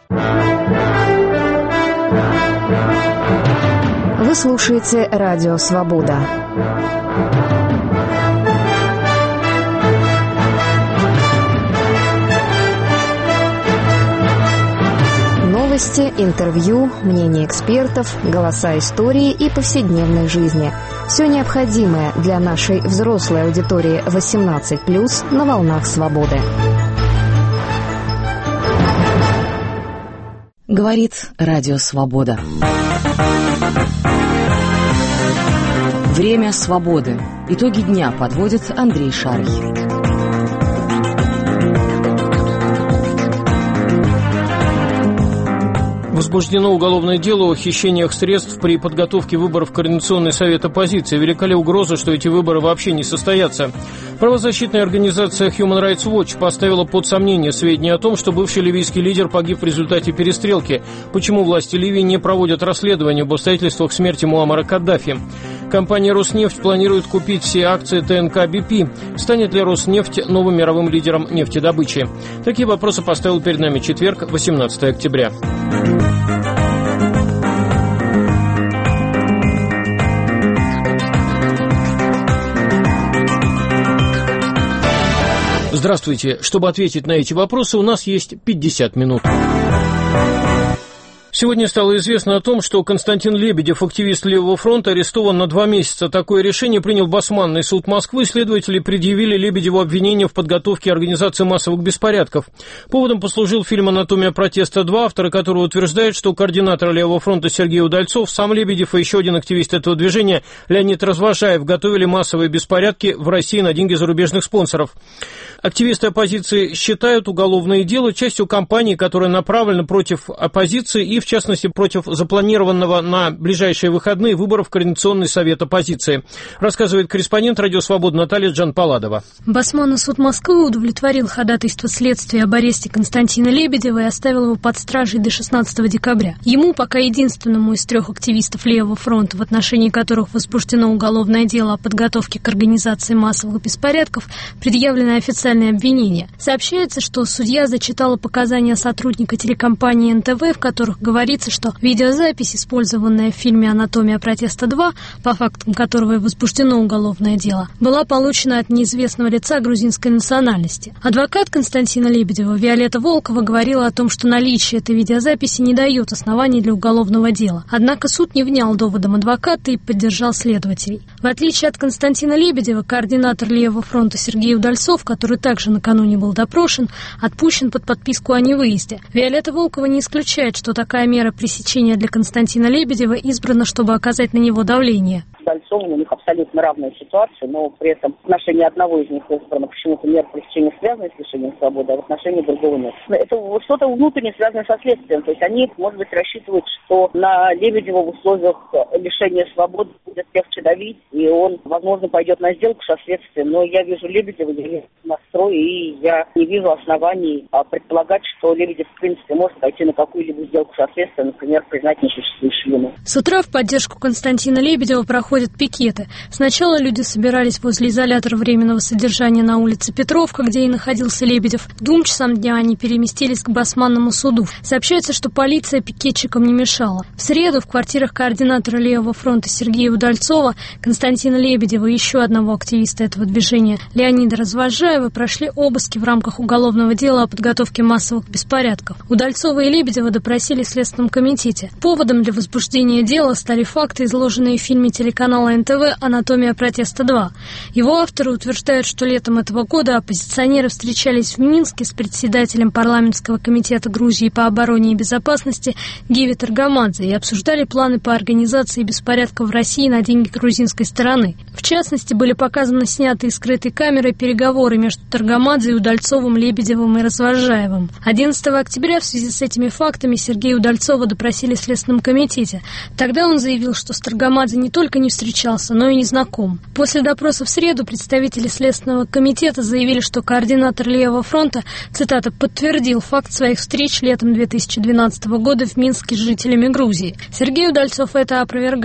Вы слушаете «Радио Свобода». Новости, интервью, мнения экспертов, голоса истории и повседневной жизни. Все необходимое для нашей взрослой аудитории 18+, на волнах свободы. Говорит «Радио Свобода». Время свободы. Итоги дня подводит Андрей Шарый. Возбуждено уголовное дело о хищениях средств при подготовке выборов в Координационный совет оппозиции. Велика ли угроза, что эти выборы вообще не состоятся? Правозащитная организация Human Rights Watch поставила под сомнение сведения о том, что бывший ливийский лидер погиб в результате перестрелки. Почему власти Ливии не проводят расследование об обстоятельствах смерти Муаммара Каддафи? Компания «Роснефть» планирует купить все акции ТНК БП. Станет ли «Роснефть» новым мировым лидером нефтедобычи? Такие вопросы поставил перед нами четверг, 18 октября. Здравствуйте. Чтобы ответить на эти вопросы, у нас есть 50 минут. Сегодня стало известно о том, что Константин Лебедев, активист Левого фронта, арестован на 2 месяца. Такое решение принял Басманный суд Москвы. Следователи предъявили Лебедеву обвинение в подготовке и организации массовых беспорядков. Поводом послужил фильм «Анатомия протеста 2», авторы которого утверждают, что координатор Левого фронта Сергей Удальцов, сам Лебедев и еще один активист этого движения Леонид Развожаев готовили массовые беспорядки в России на деньги зарубежных спонсоров. Активисты оппозиции считают уголовное дело частью кампании, которая направлена против оппозиции и, в частности, против запланированного на ближайшие выходные выборов в Координационный совет оппозиции, рассказывает корреспондент «Радио Свобода» Наталья Джанпаладова. Басманный суд Москвы удовлетворил ходатайство следствия об аресте Константина Лебедева и оставил его под стражей до 16 декабря. Ему, пока единственному из 3 активистов Левого фронта, в отношении которых возбуждено уголовное дело о подготовке к организации массовых беспорядков, предъявлено официальное обвинение. Сообщается, что судья зачитала показания сотрудника телекомпании НТВ, в которых говорится, что видеозапись, использованная в фильме «Анатомия протеста 2», по фактам которого и возбуждено уголовное дело, была получена от неизвестного лица грузинской национальности. Адвокат Константина Лебедева Виолетта Волкова говорила о том, что наличие этой видеозаписи не дает оснований для уголовного дела. Однако суд не внял доводам адвоката и поддержал следователей. В отличие от Константина Лебедева, координатор Левого фронта Сергей Удальцов, который также накануне был допрошен, отпущен под подписку о невыезде. Виолетта Волкова не исключает, что такая мера пресечения для Константина Лебедева избрана, чтобы оказать на него давление. С Удальцовым у них абсолютно равная ситуация, но при этом в отношении одного из них избрана почему-то мера пресечения связанная с лишением свободы, а в отношении другого нет. Это что-то внутренне связанное со следствием. То есть они, может быть, рассчитывают, что на Лебедева в условиях лишения свободы будет легче давить, и он, возможно, пойдет на сделку со следствием. Но я вижу Лебедева, я вижу настрой, и я не вижу оснований предполагать, что Лебедев, в принципе, может пойти на какую-либо сделку со следствием, например, признать несуществующую вину. С утра в поддержку Константина Лебедева проходят пикеты. Сначала люди собирались возле изолятора временного содержания на улице Петровка, где и находился Лебедев. К 2 часам дня они переместились к Басманному суду. Сообщается, что полиция пикетчикам не мешала. В среду в квартирах координатора Левого фронта Сергея Удальцова, Константина Лебедева и еще одного активиста этого движения Леонида Развожаева прошли обыски в рамках уголовного дела о подготовке массовых беспорядков. Удальцова и Лебедева допросили в Следственном комитете. Поводом для возбуждения дела стали факты, изложенные в фильме телеканала НТВ «Анатомия протеста 2». Его авторы утверждают, что летом этого года оппозиционеры встречались в Минске с председателем парламентского комитета Грузии по обороне и безопасности Гиви Таргамадзе и обсуждали планы по организации беспорядков в России на деньги грузинской стороны. В частности, были показаны снятые скрытой камерой переговоры между Таргамадзе и Удальцовым, Лебедевым и Развожаевым. 11 октября в связи с этими фактами Сергея Удальцова допросили в Следственном комитете. Тогда он заявил, что с Таргамадзе не только не встречался, но и не знаком. После допроса в среду представители Следственного комитета заявили, что координатор Левого фронта, цитата, подтвердил факт своих встреч летом 2012 года в Минске с жителями Грузии. Сергей Удальцов это опровергает.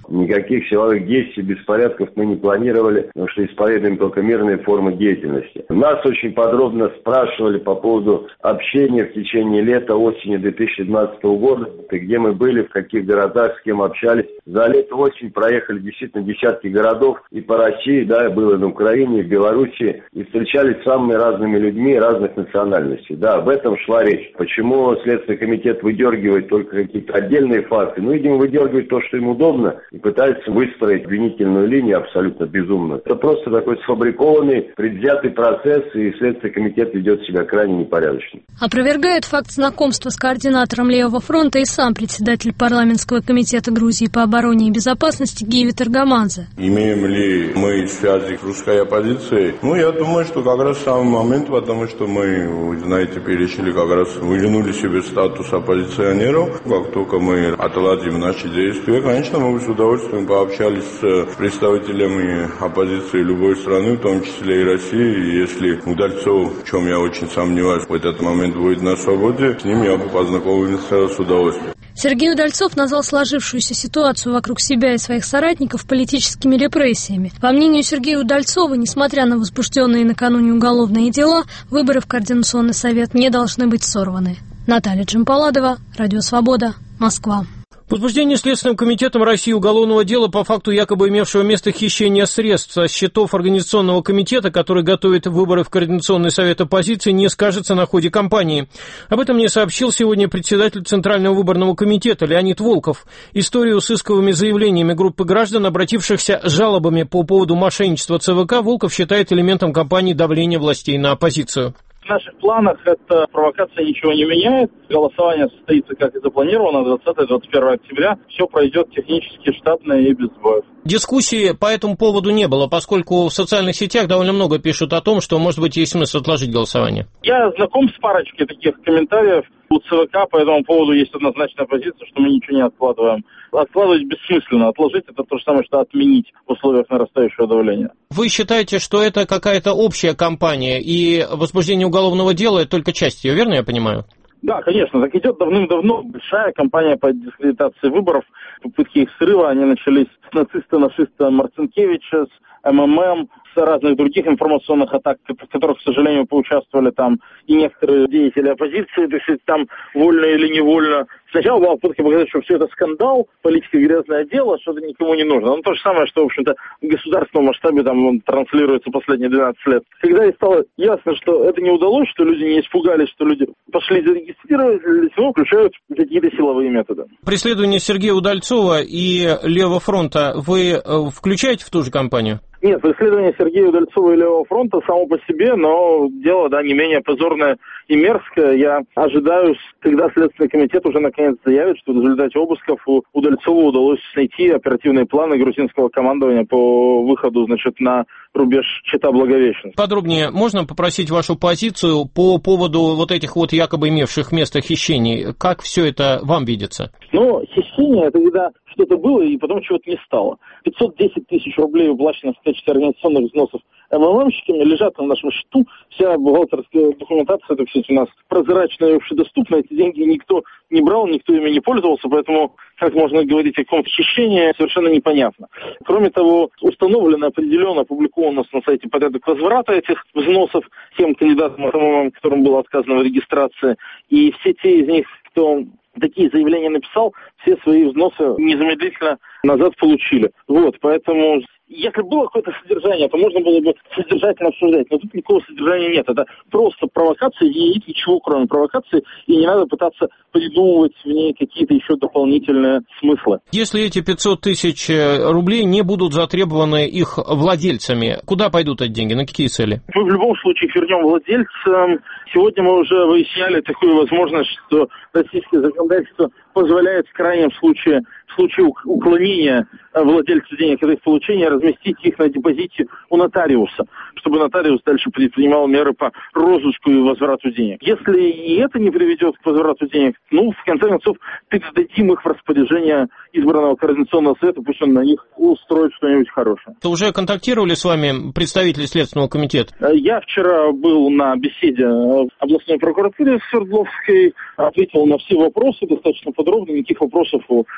Никаких силовых действий, беспорядков мы не планировали, потому что исповедуем только мирные формы деятельности. Нас очень подробно спрашивали по поводу общения в течение лета, осени 2012 года, где мы были, в каких городах, с кем общались. За лето-осень проехали действительно десятки городов и по России, да, было на Украине, в Белоруссии, и встречались с самыми разными людьми разных национальностей. Да, об этом шла речь. Почему Следственный комитет выдергивает только какие-то отдельные факты? Ну, видимо, выдергивает то, что им удобно, и пытается выстроить обвинительную линию абсолютно безумно. Это просто такой сфабрикованный, предвзятый процесс, и Следственный комитет ведет себя крайне непорядочно. Опровергает факт знакомства с координатором Левого фронта и сам председатель парламентского комитета Грузии по обороне и безопасности Гиви Таргамадзе. Имеем ли мы связи с русской оппозицией? Ну, я думаю, что как раз самый момент, потому что мы, вы знаете, перешли как раз, выдвинули себе статус оппозиционеров. Как только мы отладим наши действия, конечно, мы с удовольствием пообщались с представителями оппозиции любой страны, в том числе и России. И если Удальцов, в чем я очень сомневаюсь, в этот момент будет на свободе, с ним я бы познакомился с удовольствием. Сергей Удальцов назвал сложившуюся ситуацию вокруг себя и своих соратников политическими репрессиями. По мнению Сергея Удальцова, несмотря на возбужденные накануне уголовные дела, выборы в Координационный совет не должны быть сорваны. Наталья Джампаладова, Радио Свобода, Москва. Возбуждение Следственным комитетом России уголовного дела по факту якобы имевшего место хищения средств со счетов Организационного комитета, который готовит выборы в Координационный совет оппозиции, не скажется на ходе кампании. Об этом мне сообщил сегодня председатель Центрального выборного комитета Леонид Волков. Историю с исковыми заявлениями группы граждан, обратившихся с жалобами по поводу мошенничества ЦВК, Волков считает элементом кампании давления властей на оппозицию. В наших планах эта провокация ничего не меняет. Голосование состоится, как и запланировано, 20-21 октября. Все пройдет технически, штатно и без сбоев. Дискуссии по этому поводу не было, поскольку в социальных сетях довольно много пишут о том, что, может быть, есть смысл отложить голосование. Я знаком с парочкой таких комментариев. У ЦВК по этому поводу есть однозначная позиция, что мы ничего не откладываем. Откладывать бессмысленно. Отложить — это то же самое, что отменить в условиях нарастающего давления. Вы считаете, что это какая-то общая кампания, и возбуждение уголовного дела — это только часть ее, верно я понимаю? Да, конечно. Так идет давным-давно большая кампания по дискредитации выборов. Попытки их срыва, они начались с нациста Марцинкевича, с МММ, с разных других информационных атак, в которых, к сожалению, поучаствовали там и некоторые деятели оппозиции, то есть там вольно или невольно. Сначала была попытка показать, что все это скандал, политика грязное дело, что это никому не нужно. Ну, то же самое, что, в общем-то, в государственном масштабе там транслируется последние 12 лет. Когда и стало ясно, что это не удалось, что люди не испугались, что люди пошли зарегистрировались, ну, включают какие-то силовые методы. Преследование Сергея Удальцова и Левого фронта вы включаете в ту же кампанию? Нет, преследование Сергея Удальцова и Левого фронта само по себе, но дело, да, не менее позорное и мерзкое. Я ожидаю, когда Следственный комитет уже наконец заявит, что в результате обысков у Удальцова удалось найти оперативные планы грузинского командования по выходу, значит, на рубеж Чита-Благовещенск. Подробнее можно попросить вашу позицию по поводу вот этих вот якобы имевших место хищений? Как все это вам видится? Ну, хищение — это когда что-то было и потом чего-то не стало. 510 тысяч рублей уплачено в качестве организационных взносов МММщиками, лежат на нашем счету. Вся бухгалтерская документация, это все у нас прозрачная и общедоступна. Эти деньги никто не брал, никто ими не пользовался, поэтому как можно говорить о каком-то хищении, совершенно непонятно. Кроме того, установлено, определенно, опубликовано на сайте порядок возврата этих взносов тем кандидатам МММ, которым было отказано в регистрации. И все те из них, кто такие заявления написал, все свои взносы незамедлительно назад получили. Вот, поэтому, если было какое-то содержание, то можно было бы содержательно обсуждать, но тут никакого содержания нет. Это просто провокация, и нет ничего, кроме провокации, и не надо пытаться придумывать в ней какие-то еще дополнительные смыслы. Если эти 500 тысяч рублей не будут затребованы их владельцами, куда пойдут эти деньги, на какие цели? Мы в любом случае их вернем владельцам. Сегодня мы уже выясняли такую возможность, что российское законодательство позволяет в крайнем случае, в случае уклонения владельцу денег от их получения, разместить их на депозите у нотариуса, чтобы нотариус дальше предпринимал меры по розыску и возврату денег. Если и это не приведет к возврату денег, ну, в конце концов, передадим их в распоряжение избранного Координационного совета, пусть он на них устроит что-нибудь хорошее. Уже контактировали с вами представители Следственного комитета? Я вчера был на беседе в областной прокуратуре Свердловской, ответил на все вопросы достаточно подробно, никаких вопросов у прокурора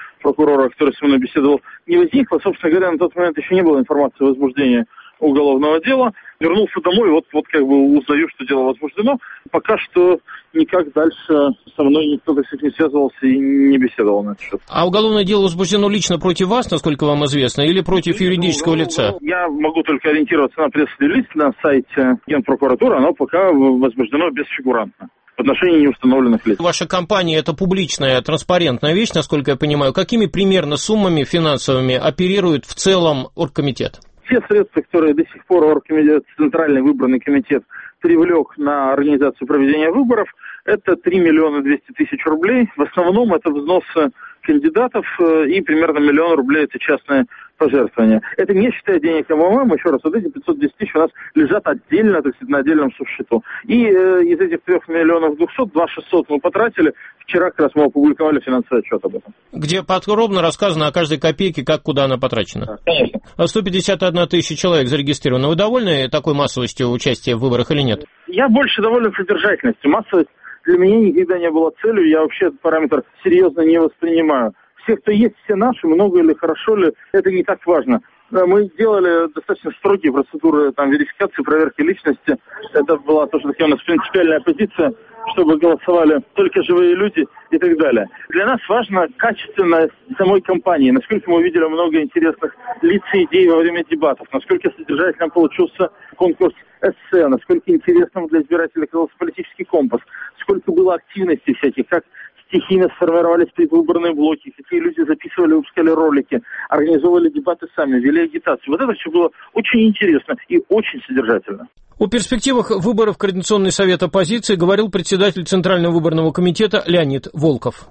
прокурора, который со мной беседовал, не возникло. Собственно говоря, на тот момент еще не было информации о возбуждении уголовного дела. Вернулся домой, вот как бы узнаю, что дело возбуждено. Пока что никак дальше со мной никто до сих не связывался и не беседовал на этот счет. А уголовное дело возбуждено лично против вас, насколько вам известно, или против юридического лица? Я могу только ориентироваться на пресс-релиз на сайте Генпрокуратуры, оно пока возбуждено бесфигурантно в отношении неустановленных лиц. Ваша компания – это публичная, транспарентная вещь, насколько я понимаю. Какими примерно суммами финансовыми оперирует в целом оргкомитет? Все средства, которые до сих пор оргкомитет, Центральный выборный комитет привлек на организацию проведения выборов, это 3 миллиона 200 тысяч рублей. В основном это взносы кандидатов и примерно 1 миллион рублей это частные пожертвования. Это не считая денег МММ, еще раз, вот эти 510 тысяч у нас лежат отдельно, так сказать, на отдельном совсчету. И из этих 3 миллионов 200, 2600 мы потратили. Вчера как раз мы опубликовали финансовый отчет об этом. Где подробно рассказано о каждой копейке, как, куда она потрачена. Да, конечно. 151 тысяча человек зарегистрировано. Вы довольны такой массовостью участия в выборах или нет? Я больше доволен содержательностью. Массовость для меня никогда не была целью. Я вообще этот параметр серьезно не воспринимаю. Все, кто есть, все наши, много или хорошо ли, это не так важно. Мы сделали достаточно строгие процедуры верификации, проверки личности. Это была тоже такая у нас принципиальная позиция, чтобы голосовали только живые люди и так далее. Для нас важно качественность самой кампании, насколько мы увидели много интересных лиц и идей во время дебатов, насколько содержательным получился конкурс эссе, насколько интересным для избирателей оказался политический компас, сколько было активности всяких, как стихийно сформировались предвыборные блоки, какие люди записывали, выпускали ролики, организовывали дебаты сами, вели агитацию. Вот это все было очень интересно и очень содержательно. О перспективах выборов в Координационный совет оппозиции говорил председатель Центрального выборного комитета Леонид Волков.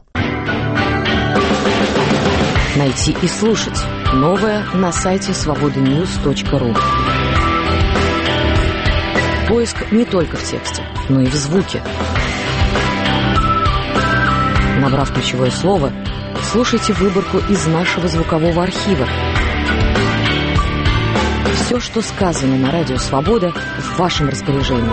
Найти и слушать новое на сайте свобоdanews.ru. Поиск не только в тексте, но и в звуке. Набрав ключевое слово, слушайте выборку из нашего звукового архива. Все, что сказано на радио «Свобода», в вашем распоряжении.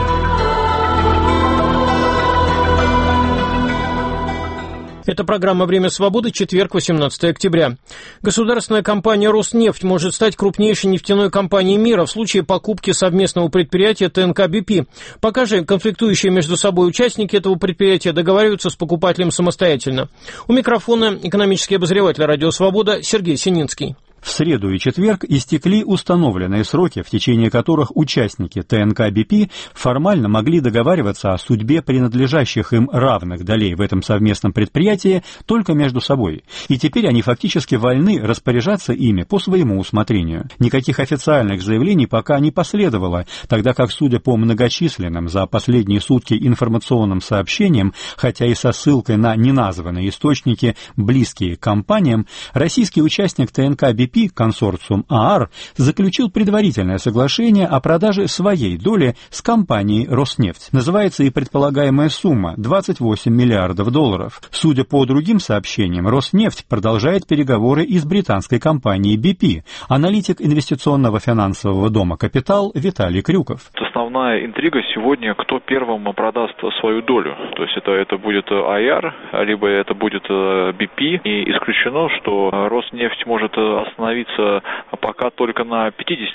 Это программа «Время свободы», четверг, 18 октября. Государственная компания «Роснефть» может стать крупнейшей нефтяной компанией мира в случае покупки совместного предприятия ТНК BP. Пока же конфликтующие между собой участники этого предприятия договариваются с покупателем самостоятельно. У микрофона экономический обозреватель «Радио Свобода» Сергей Сининский. В среду и четверг истекли установленные сроки, в течение которых участники ТНК BP формально могли договариваться о судьбе принадлежащих им равных долей в этом совместном предприятии только между собой. И теперь они фактически вольны распоряжаться ими по своему усмотрению. Никаких официальных заявлений пока не последовало, тогда как, судя по многочисленным за последние сутки информационным сообщениям, хотя и со ссылкой на неназванные источники, близкие к компаниям, российский участник ТНК BP консорциум ААР заключил предварительное соглашение о продаже своей доли с компанией «Роснефть». Называется и предполагаемая сумма – 28 миллиардов долларов. Судя по другим сообщениям, «Роснефть» продолжает переговоры и с британской компанией BP. Аналитик инвестиционного финансового дома «Капитал» Виталий Крюков. Основная интрига сегодня, кто первым продаст свою долю. То есть это будет АЯР, либо это будет BP. И исключено, что «Роснефть» может остановиться пока только на 50%.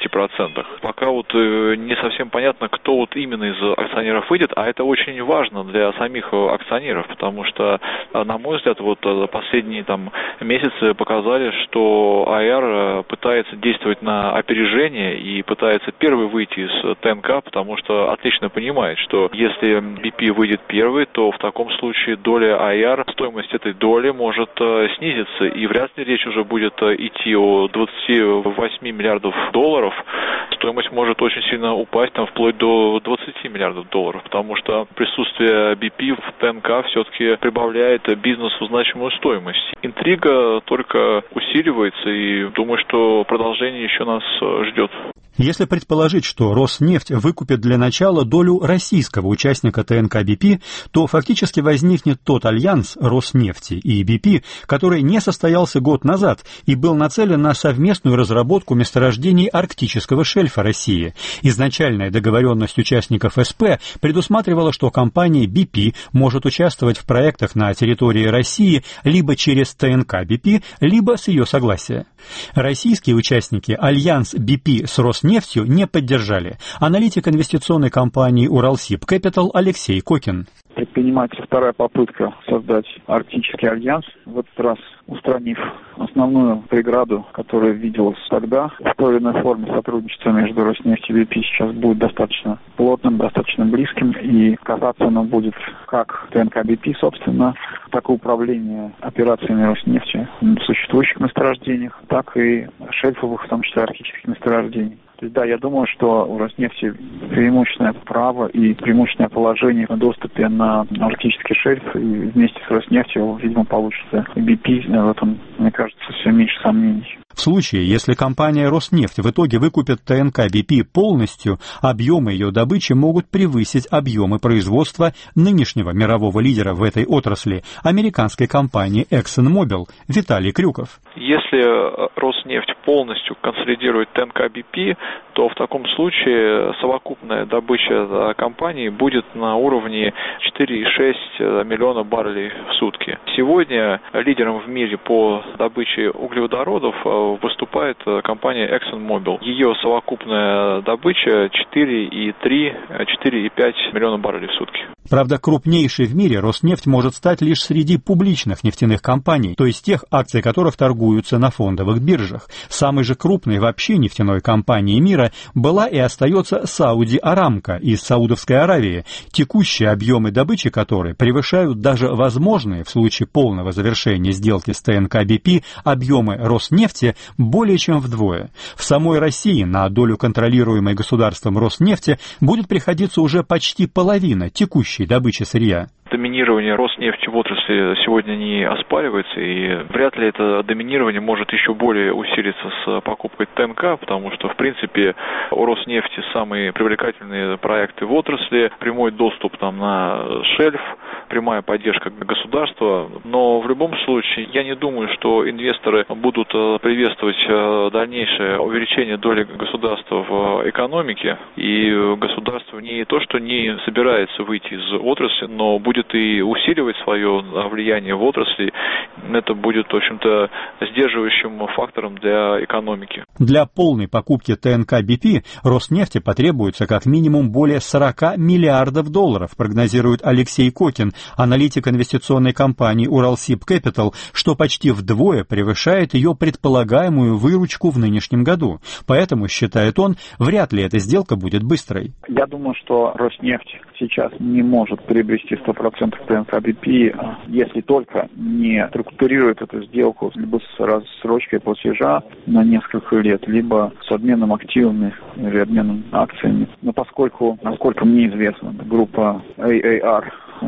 Пока не совсем понятно, кто именно из акционеров выйдет, а это очень важно для самих акционеров, потому что, на мой взгляд, последние месяцы показали, что АЯР пытается действовать на опережение и пытается первый выйти из ТНК, потому что отлично понимает, что если BP выйдет первый, то в таком случае доля АЯР, стоимость этой доли может снизиться, и вряд ли речь уже будет идти о 28 миллиардов долларов, стоимость может очень сильно упасть, вплоть до 20 миллиардов долларов, потому что присутствие BP в ТНК все-таки прибавляет бизнесу значимую стоимость. Интрига только усиливается, и думаю, что продолжение еще нас ждет. Если предположить, что Роснефть выкупит для начала долю российского участника ТНК «БП», то фактически возникнет тот альянс Роснефти и БП, который не состоялся год назад и был нацелен на совместную разработку месторождений арктического шельфа России. Изначальная договоренность участников СП предусматривала, что компания БП может участвовать в проектах на территории России либо через ТНК «БП», либо с ее согласия. Российские участники альянс БП с Роснефтью не поддержали. Аналитик инвестиционной компании «Уралсиб Кэпитал» Алексей Кокин. Предпринимается вторая попытка создать Арктический альянс, в этот раз устранив основную преграду, которая виделась тогда. В той или иной форме сотрудничество между Роснефтью и БП сейчас будет достаточно плотным, достаточно близким, и касаться оно будет как ТНК БП, собственно, так и управление операциями Роснефти в существующих месторождениях, так и шельфовых, в том числе арктических месторождений. То есть, да, я думаю, что у Роснефти преимущественное право и преимущественное положение в доступе на арктический шельф, и вместе с Роснефтью, видимо, получится и БП, в этом, мне кажется, все меньше сомнений. В случае, если компания «Роснефть» в итоге выкупит ТНК БП полностью, объемы ее добычи могут превысить объемы производства нынешнего мирового лидера в этой отрасли, американской компании ExxonMobil, Виталий Крюков. Если Роснефть полностью консолидирует ТНК БП, то в таком случае совокупная добыча компании будет на уровне 4,6 миллиона баррелей в сутки. Сегодня лидером в мире по добыче углеводородов выступает компания ExxonMobil. Ее совокупная добыча 4,3-4,5 миллиона баррелей в сутки. Правда, крупнейшей в мире Роснефть может стать лишь среди публичных нефтяных компаний, то есть тех, акции которых торгуются на фондовых биржах. Самой же крупной вообще нефтяной компанией мира была и остается Сауди Арамко из Саудовской Аравии, текущие объемы добычи которой превышают даже возможные в случае полного завершения сделки с ТНК БП объемы Роснефти более чем вдвое. В самой России на долю контролируемой государством Роснефти будет приходиться уже почти половина текущей добычи сырья. Доминирование Роснефти в отрасли сегодня не оспаривается, и вряд ли это доминирование может еще более усилиться с покупкой ТНК, потому что, в принципе, у Роснефти самые привлекательные проекты в отрасли, прямой доступ там на шельф, прямая поддержка государства, но в любом случае я не думаю, что инвесторы будут приветствовать дальнейшее увеличение доли государства в экономике, и государство не то, что не собирается выйти из отрасли, но будет и усиливать свое влияние в отрасли. Это будет, в общем-то, сдерживающим фактором для экономики. Для полной покупки ТНК БП Роснефти потребуется как минимум более 40 миллиардов долларов, прогнозирует Алексей Кокин, аналитик инвестиционной компании «Уралсиб Кэпитал», что почти вдвое превышает ее предполагаемую выручку в нынешнем году. Поэтому, считает он, вряд ли эта сделка будет быстрой. Я думаю, что Роснефть сейчас не может приобрести 100% ТНК БП, если только не структурирует эту сделку либо с рассрочкой платежа на несколько лет, либо с обменом активами или обменом акциями. Но поскольку, насколько мне известно, группа AAR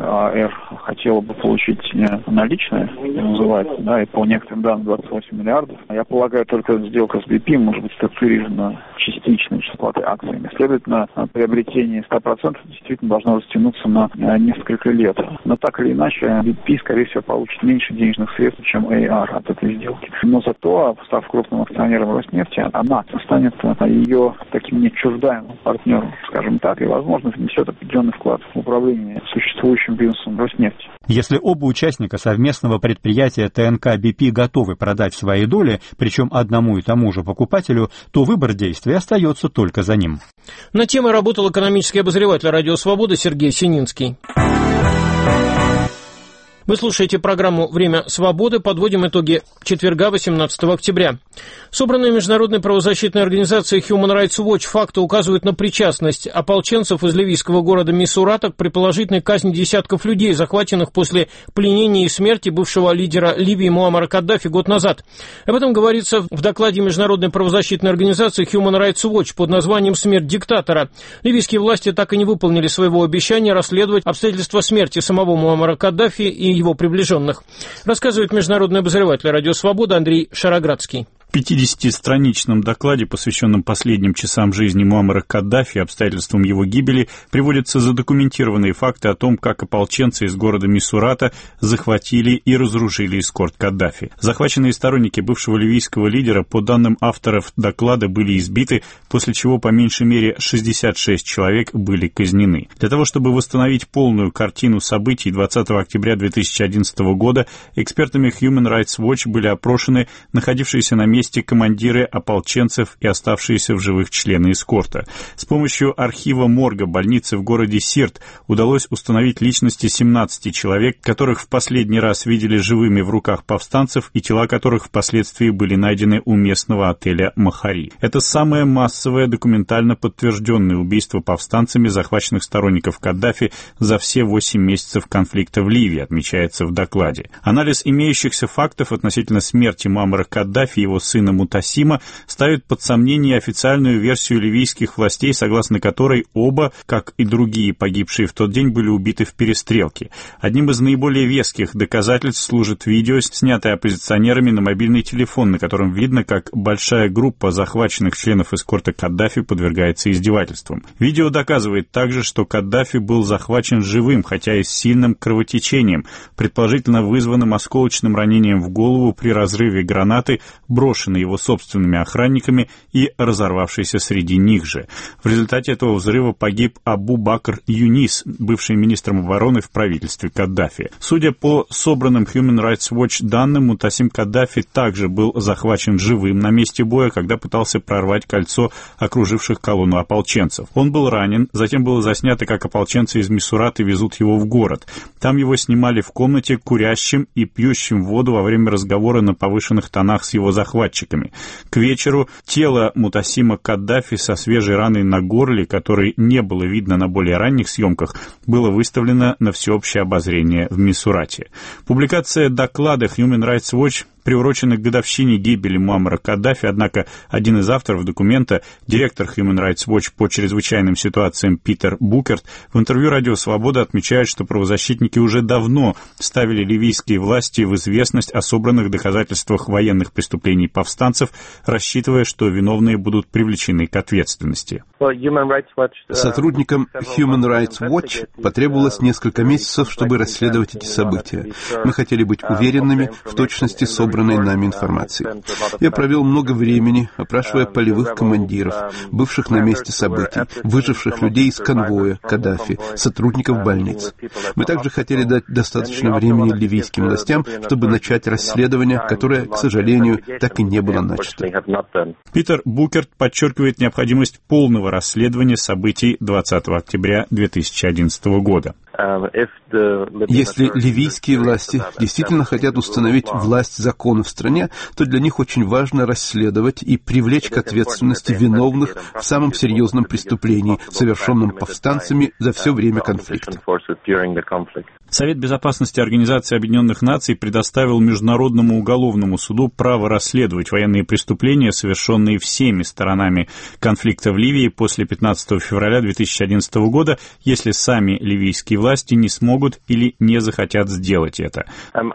хотела бы получить наличные, называется, да, и по некоторым данным 28 миллиардов. Я полагаю, только сделка с BP может быть структурирована частично с оплатой акциями. Следовательно, приобретение 100% действительно должно растянуться на несколько лет. Но так или иначе, BP, скорее всего, получит меньше денежных средств, чем AR от этой сделки. Но зато, став крупным акционером Роснефти, она станет ее таким неотчуждаемым партнером, скажем так, и, возможно, внесет определенный вклад в управление существующим бизнесом Роснефти. Если оба участника совместного предприятия ТНК БП готовы продать свои доли, причем одному и тому же покупателю, то выбор действий остается только за ним. На тему работал экономический обозреватель «Радио Свобода» Сергей Сининский. Вы слушаете программу «Время свободы». Подводим итоги четверга, 18 октября. Собранные международной правозащитной организацией Human Rights Watch факты указывают на причастность ополченцев из ливийского города Мисурата к предположительной казни десятков людей, захваченных после пленения и смерти бывшего лидера Ливии Муаммара Каддафи год назад. Об этом говорится в докладе международной правозащитной организации Human Rights Watch под названием «Смерть диктатора». Ливийские власти так и не выполнили своего обещания расследовать обстоятельства смерти самого Муаммара Каддафи и его приближенных. Рассказывает международный обозреватель «Радио Свобода» Андрей Шароградский. В 50-страничном докладе, посвященном последним часам жизни Муаммара Каддафи и обстоятельствам его гибели, приводятся задокументированные факты о том, как ополченцы из города Мисурата захватили и разоружили эскорт Каддафи. Захваченные сторонники бывшего ливийского лидера, по данным авторов доклада, были избиты, после чего по меньшей мере 66 человек были казнены. Для того, чтобы восстановить полную картину событий 20 октября 2011 года, экспертами Human Rights Watch были опрошены находившиеся на месте командиры ополченцев и оставшиеся в живых члены эскорта. С помощью архива морга больницы в городе Сирт удалось установить личности 17 человек, которых в последний раз видели живыми в руках повстанцев и тела которых впоследствии были найдены у местного отеля «Махари». Это самое массовое документально подтвержденное убийство повстанцами захваченных сторонников Каддафи за все 8 месяцев конфликта в Ливии, отмечается в докладе. Анализ имеющихся фактов относительно смерти Муаммара Каддафи и его сына Мутасима ставит под сомнение официальную версию ливийских властей, согласно которой оба, как и другие погибшие в тот день, были убиты в перестрелке. Одним из наиболее веских доказательств служит видео, снятое оппозиционерами на мобильный телефон, на котором видно, как большая группа захваченных членов эскорта Каддафи подвергается издевательствам. Видео доказывает также, что Каддафи был захвачен живым, хотя и с сильным кровотечением, предположительно вызванным осколочным ранением в голову при разрыве гранаты, брошенной его собственными охранниками и разорвавшейся среди них же. В результате этого взрыва погиб Абу Бакр Юнис, бывший министром обороны в правительстве Каддафи. Судя по собранным Human Rights Watch данным, Мутасим Каддафи также был захвачен живым на месте боя, когда пытался прорвать кольцо окруживших колонну ополченцев. Он был ранен, затем было заснято, как ополченцы из Мисураты везут его в город. Там его снимали в комнате курящим и пьющим воду во время разговора на повышенных тонах с его захватчиками. К вечеру тело Мутасима Каддафи со свежей раной на горле, которой не было видно на более ранних съемках, было выставлено на всеобщее обозрение в Мисурате. Публикация доклада Human Rights Watch приурочены к годовщине гибели Муаммара Каддафи, однако один из авторов документа, директор Human Rights Watch по чрезвычайным ситуациям Питер Букерт, в интервью «Радио Свобода» отмечает, что правозащитники уже давно ставили ливийские власти в известность о собранных доказательствах военных преступлений повстанцев, рассчитывая, что виновные будут привлечены к ответственности. Сотрудникам Human Rights Watch потребовалось несколько месяцев, чтобы расследовать эти события. Мы хотели быть уверенными в точности собранной нами информации. Я провел много времени, опрашивая полевых командиров, бывших на месте событий, выживших людей из конвоя Каддафи, сотрудников больниц. Мы также хотели дать достаточно времени ливийским властям, чтобы начать расследование, которое, к сожалению, так и не было начато. Питер Букерт подчеркивает необходимость полного расследования событий 20 октября 2011 года. Если ливийские власти действительно хотят установить власть закона в стране, то для них очень важно расследовать и привлечь к ответственности виновных в самом серьезном преступлении, совершенном повстанцами за все время конфликта. Совет безопасности Организации Объединенных Наций предоставил Международному уголовному суду право расследовать военные преступления, совершенные всеми сторонами конфликта в Ливии после 15 февраля 2011 года, если сами ливийские власти не смогут или не захотят сделать это.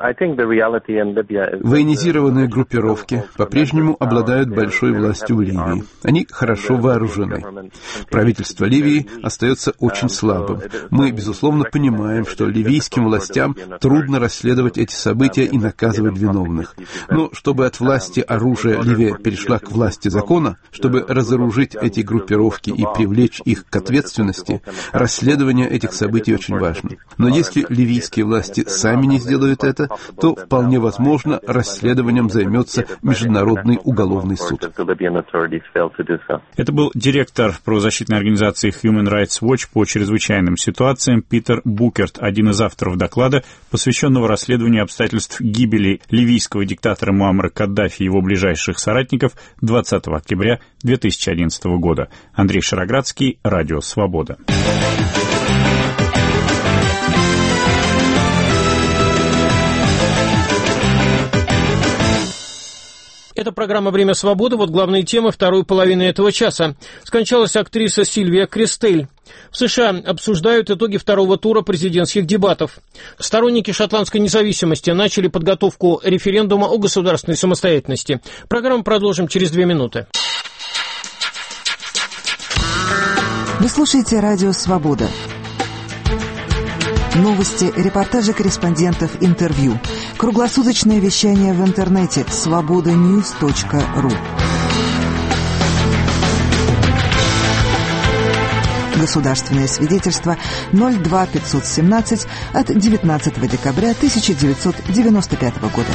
Военизированные группировки по-прежнему обладают большой властью в Ливии. Они хорошо вооружены. Правительство Ливии остается очень слабым. Мы, безусловно, понимаем, что ливийским властям трудно расследовать эти события и наказывать виновных. Но чтобы от власти оружия Ливия перешла к власти закона, чтобы разоружить эти группировки и привлечь их к ответственности, расследование этих событий очень важно. Но если ливийские власти сами не сделают это, то вполне возможно расследованием займется Международный уголовный суд. Это был директор правозащитной организации Human Rights Watch по чрезвычайным ситуациям Питер Букерт, один из авторов доклада, посвященного расследованию обстоятельств гибели ливийского диктатора Муаммара Каддафи и его ближайших соратников 20 октября 2011 года. Андрей Шароградский, Радио Свобода. Это программа «Время свободы». Вот главные темы второй половины этого часа. Скончалась актриса Сильвия Кристель. В США обсуждают итоги второго тура президентских дебатов. Сторонники шотландской независимости начали подготовку референдума о государственной самостоятельности. Программу продолжим через 2 минуты. Вы слушаете радио «Свобода». Новости, репортажи корреспондентов, интервью. Круглосуточное вещание в интернете svobodanews.ru. Государственное свидетельство 02517 от 19 декабря 1995 года.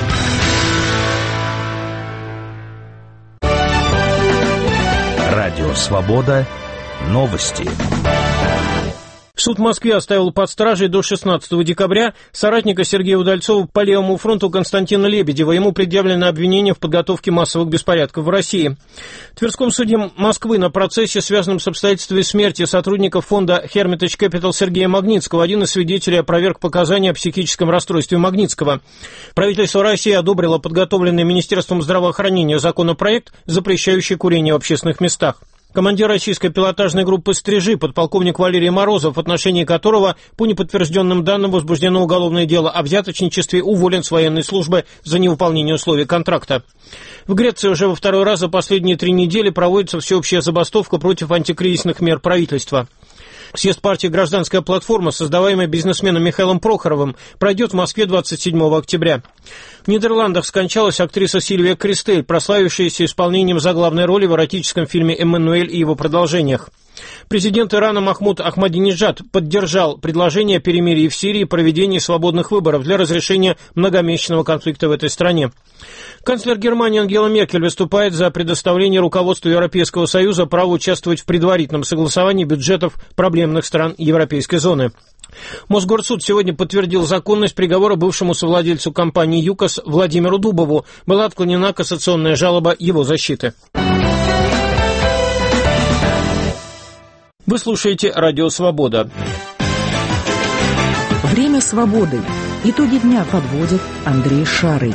Радио «Свобода». Новости. Суд в Москве оставил под стражей до 16 декабря соратника Сергея Удальцова по левому фронту Константина Лебедева. Ему предъявлено обвинение в подготовке массовых беспорядков в России. В Тверском суде Москвы на процессе, связанном с обстоятельствами смерти сотрудников фонда Hermitage Capital Сергея Магнитского, один из свидетелей опроверг показания о психическом расстройстве Магнитского. Правительство России одобрило подготовленный Министерством здравоохранения законопроект, запрещающий курение в общественных местах. Командир российской пилотажной группы «Стрижи», подполковник Валерий Морозов, в отношении которого, по неподтвержденным данным, возбуждено уголовное дело о взяточничестве, уволен с военной службы за невыполнение условий контракта. В Греции уже во второй раз за последние 3 недели проводится всеобщая забастовка против антикризисных мер правительства. Съезд партии «Гражданская платформа», создаваемый бизнесменом Михаилом Прохоровым, пройдет в Москве 27 октября. В Нидерландах скончалась актриса Сильвия Кристель, прославившаяся исполнением заглавной роли в эротическом фильме «Эммануэль» и его продолжениях. Президент Ирана Махмуд Ахмадинеджад поддержал предложение о перемирии в Сирии и проведении свободных выборов для разрешения многомесячного конфликта в этой стране. Канцлер Германии Ангела Меркель выступает за предоставление руководству Европейского Союза права участвовать в предварительном согласовании бюджетов проблемных стран Европейской зоны. Мосгорсуд сегодня подтвердил законность приговора бывшему совладельцу компании «ЮКОС» Владимиру Дубову. Была отклонена кассационная жалоба его защиты. Вы слушаете «Радио Свобода». Время свободы. Итоги дня подводит Андрей Шарый.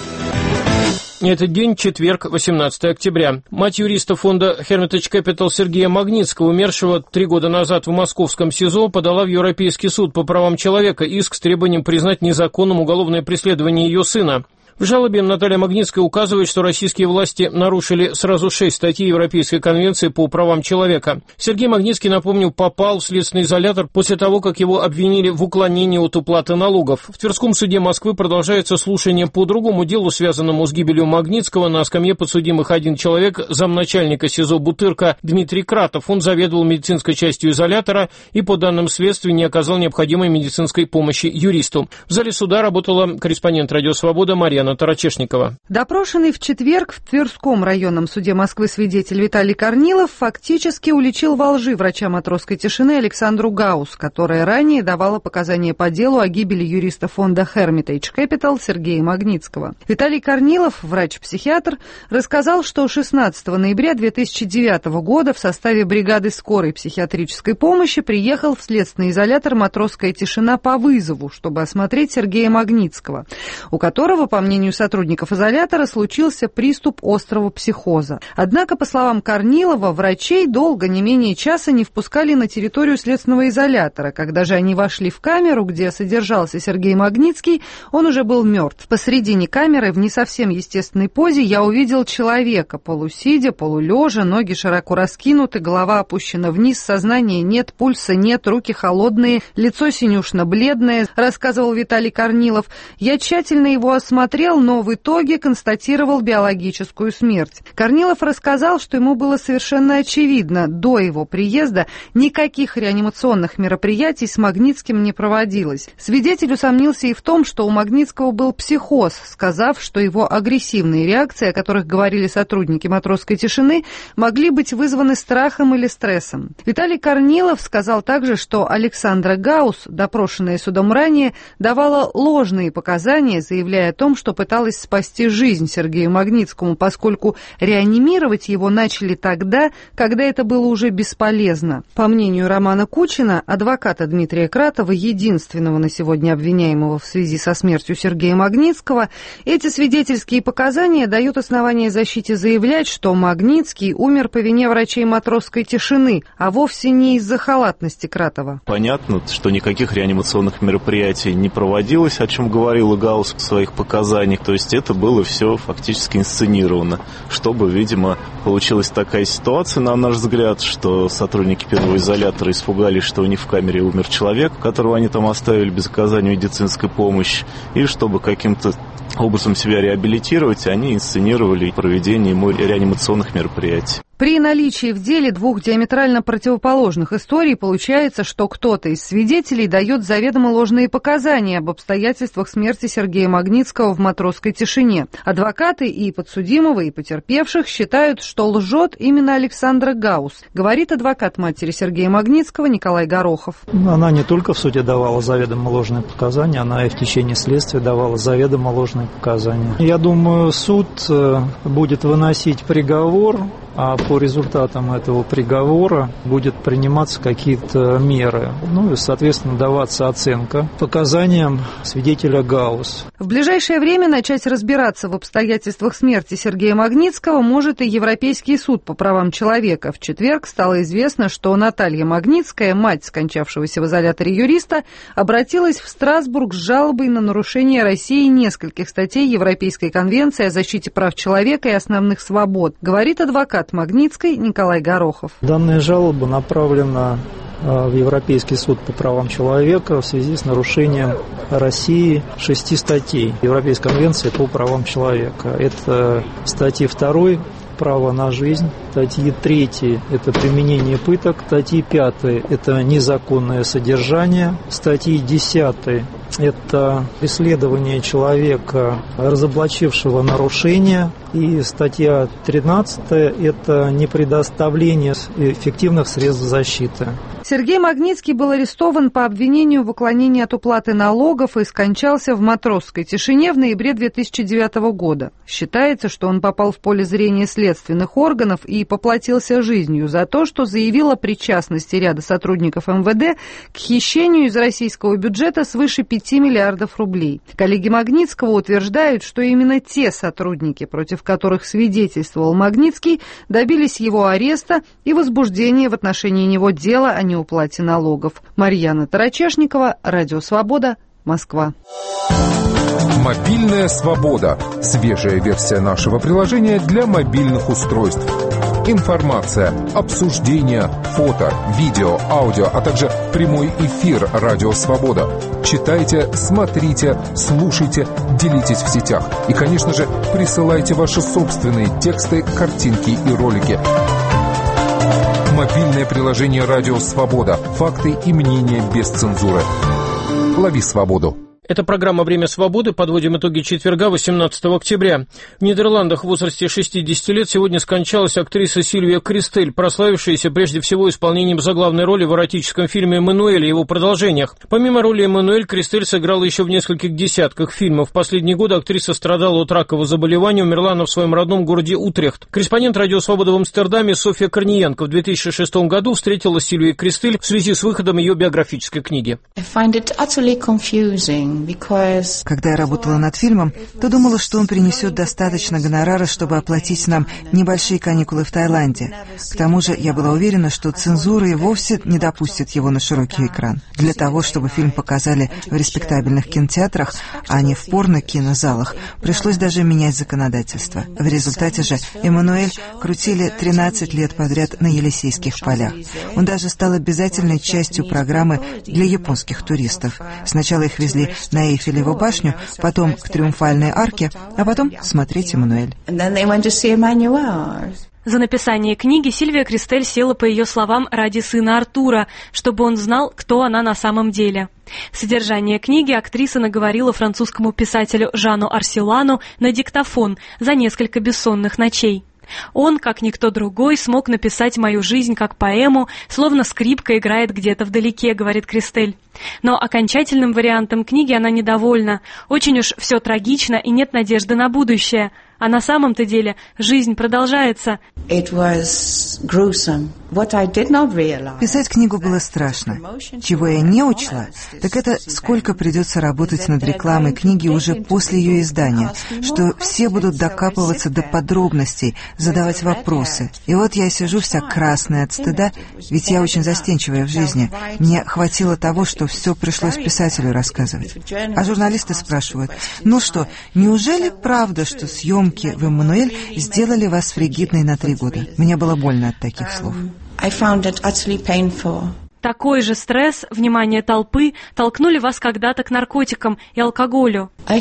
Этот день, четверг, 18 октября. Мать юриста фонда Hermitage Capital Сергея Магнитского, умершего 3 года назад в московском СИЗО, подала в Европейский суд по правам человека иск с требованием признать незаконным уголовное преследование ее сына. В жалобе Наталья Магнитская указывает, что российские власти нарушили сразу 6 статей Европейской конвенции по правам человека. Сергей Магнитский, напомню, попал в следственный изолятор после того, как его обвинили в уклонении от уплаты налогов. В Тверском суде Москвы продолжается слушание по другому делу, связанному с гибелью Магнитского. На скамье подсудимых один человек, замначальника СИЗО «Бутырка» Дмитрий Кратов. Он заведовал медицинской частью изолятора и, по данным следствия, не оказал необходимой медицинской помощи юристу. В зале суда работала корреспондент «Радио Свобода» Марьяна Тарачешникова. Допрошенный в четверг в Тверском районном суде Москвы свидетель Виталий Корнилов фактически уличил во лжи врача матросской тишины Александру Гаус, которая ранее давала показания по делу о гибели юриста фонда Hermitage Capital Сергея Магнитского. Виталий Корнилов, врач-психиатр, рассказал, что 16 ноября 2009 года в составе бригады скорой психиатрической помощи приехал в следственный изолятор «Матросская тишина» по вызову, чтобы осмотреть Сергея Магнитского, у которого, по мнению сотрудников изолятора, случился приступ острого психоза. Однако, по словам Корнилова, врачей долго, не менее часа, не впускали на территорию следственного изолятора. Когда же они вошли в камеру, где содержался Сергей Магнитский, он уже был мертв. Посредине камеры, в не совсем естественной позе, я увидел человека, полусидя, полулежа, ноги широко раскинуты, голова опущена вниз, сознания нет, пульса нет, руки холодные, лицо синюшно-бледное, рассказывал Виталий Корнилов. Я тщательно его осмотрел, но в итоге констатировал биологическую смерть. Корнилов рассказал, что ему было совершенно очевидно, до его приезда никаких реанимационных мероприятий с Магнитским не проводилось. Свидетель усомнился и в том, что у Магнитского был психоз, сказав, что его агрессивные реакции, о которых говорили сотрудники матросской тишины, могли быть вызваны страхом или стрессом. Виталий Корнилов сказал также, что Александра Гаус, допрошенная судом ранее, давала ложные показания, заявляя о том, что пыталась спасти жизнь Сергею Магнитскому, поскольку реанимировать его начали тогда, когда это было уже бесполезно. По мнению Романа Кучина, адвоката Дмитрия Кратова, единственного на сегодня обвиняемого в связи со смертью Сергея Магнитского, эти свидетельские показания дают основание защите заявлять, что Магнитский умер по вине врачей Матросской тишины, а вовсе не из-за халатности Кратова. Понятно, что никаких реанимационных мероприятий не проводилось, о чем говорил Гаусс в своих показаниях. То есть это было все фактически инсценировано, чтобы, видимо, получилась такая ситуация, на наш взгляд, что сотрудники первого изолятора испугались, что у них в камере умер человек, которого они там оставили без оказания медицинской помощи, и чтобы каким-то образом себя реабилитировать, они инсценировали проведение ему реанимационных мероприятий. При наличии в деле двух диаметрально противоположных историй получается, что кто-то из свидетелей дает заведомо ложные показания об обстоятельствах смерти Сергея Магнитского в Матросской тишине. Адвокаты и подсудимого, и потерпевших считают, что лжет именно Александра Гаусс, говорит адвокат матери Сергея Магнитского Николай Горохов. Она не только в суде давала заведомо ложные показания, она и в течение следствия давала заведомо ложные показания. Я думаю, суд будет выносить приговор, а по результатам этого приговора будет приниматься какие-то меры. Ну и, соответственно, даваться оценка показаниям свидетеля Гаусс. В ближайшее время начать разбираться в обстоятельствах смерти Сергея Магнитского может и Европейский суд по правам человека. В четверг стало известно, что Наталья Магнитская, мать скончавшегося в изоляторе юриста, обратилась в Страсбург с жалобой на нарушение России нескольких статей Европейской конвенции о защите прав человека и основных свобод, говорит адвокат Магнитской Николай Горохов. Данная жалоба направлена в Европейский суд по правам человека в связи с нарушением России 6 статей Европейской конвенции по правам человека. Это статьи 2 «Право на жизнь», статьи 3 – это применение пыток, статьи 5 – это незаконное содержание, статьи 10 – это преследование человека, разоблачившего нарушение, и статья 13 – это непредоставление эффективных средств защиты. Сергей Магнитский был арестован по обвинению в уклонении от уплаты налогов и скончался в Матросской тишине в ноябре 2009 года. Считается, что он попал в поле зрения следственных органов и поплатился жизнью за то, что заявил о причастности ряда сотрудников МВД к хищению из российского бюджета свыше 5 миллиардов рублей. Коллеги Магнитского утверждают, что именно те сотрудники, против которых свидетельствовал Магнитский, добились его ареста и возбуждения в отношении него дела о неуплате налогов. Марьяна Тарачешникова, Радио Свобода, Москва. Мобильная свобода. Свежая версия нашего приложения для мобильных устройств. Информация, обсуждения, фото, видео, аудио, а также прямой эфир «Радио Свобода». Читайте, смотрите, слушайте, делитесь в сетях. И, конечно же, присылайте ваши собственные тексты, картинки и ролики. Мобильное приложение «Радио Свобода». Факты и мнения без цензуры. Лови свободу. Это программа «Время свободы». Подводим итоги четверга, 18 октября. В Нидерландах в возрасте 60 лет сегодня скончалась актриса Сильвия Кристель, прославившаяся прежде всего исполнением заглавной роли в эротическом фильме «Эммануэль» и его продолжениях. Помимо роли Эммануэль, Кристель сыграла еще в нескольких десятках фильмов. В последние годы актриса страдала от ракового заболевания, умерла она в своем родном городе Утрехт. Корреспондент «Радио Свобода» в Амстердаме Софья Корниенко в 2006 году встретилась с Сильвией Кристель в связи с выходом ее биографической книги. Когда я работала над фильмом, то думала, что он принесет достаточно гонорара, чтобы оплатить нам небольшие каникулы в Таиланде. К тому же я была уверена, что цензура и вовсе не допустит его на широкий экран. Для того, чтобы фильм показали в респектабельных кинотеатрах, а не в порно-кинозалах, пришлось даже менять законодательство. В результате же «Эммануэль» крутили 13 лет подряд на Елисейских полях. Он даже стал обязательной частью программы для японских туристов. Сначала их везли на Эйфелеву башню, потом к Триумфальной арке, а потом смотреть «Эммануэль». За написание книги Сильвия Кристель села, по ее словам, ради сына Артура, чтобы он знал, кто она на самом деле. Содержание книги актриса наговорила французскому писателю Жану Арсилану на диктофон за несколько бессонных ночей. Он, как никто другой, смог написать мою жизнь как поэму, словно скрипка играет где-то вдалеке, говорит Кристель. Но окончательным вариантом книги она недовольна. Очень уж все трагично и нет надежды на будущее. А на самом-то деле жизнь продолжается. Писать книгу было страшно. Чего я не учла, так это сколько придется работать над рекламой книги уже после ее издания, что все будут докапываться до подробностей, задавать вопросы. И вот я сижу вся красная от стыда, ведь я очень застенчивая в жизни. Мне хватило того, что все пришлось писателю рассказывать. А журналисты спрашивают: ну что, неужели правда, что съемки в «Эммануэль» сделали вас фригидной на 3 года? Мне было больно от таких слов. Такой же стресс, внимание толпы толкнули вас когда-то к наркотикам и алкоголю. Я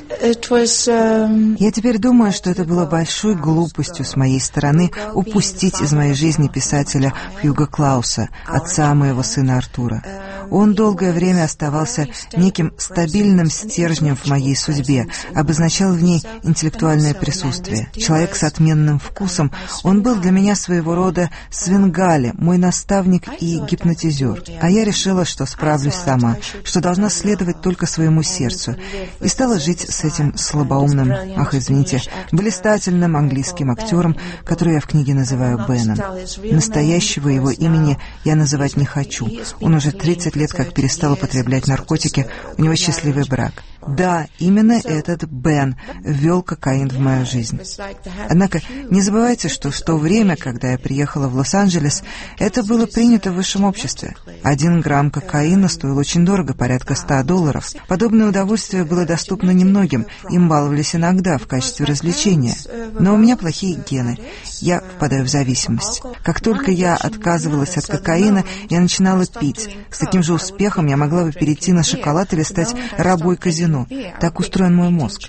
теперь думаю, что это было большой глупостью с моей стороны упустить из моей жизни писателя Хьюго Клауса, отца моего сына Артура. Он долгое время оставался неким стабильным стержнем в моей судьбе, обозначал в ней интеллектуальное присутствие. Человек с отменным вкусом, он был для меня своего рода Свенгали, мой наставник и гипнотизер. А я решила, что справлюсь сама, что должна следовать только своему сердцу, и стала жить с этим слабоумным, блистательным английским актером, который я в книге называю Беном. Настоящего его имени я называть не хочу. Он уже 30 лет как перестал употреблять наркотики, у него счастливый брак. Да, именно этот Бен ввел кокаин в мою жизнь. Однако не забывайте, что в то время, когда я приехала в Лос-Анджелес, это было принято в высшем обществе. 1 грамм кокаина стоил очень дорого, порядка $100. Подобное удовольствие было доступно немногим, им баловались иногда в качестве развлечения. Но у меня плохие гены, я впадаю в зависимость. Как только я отказывалась от кокаина, я начинала пить. С таким же успехом я могла бы перейти на шоколад или стать рабой казино. Так устроен мой мозг.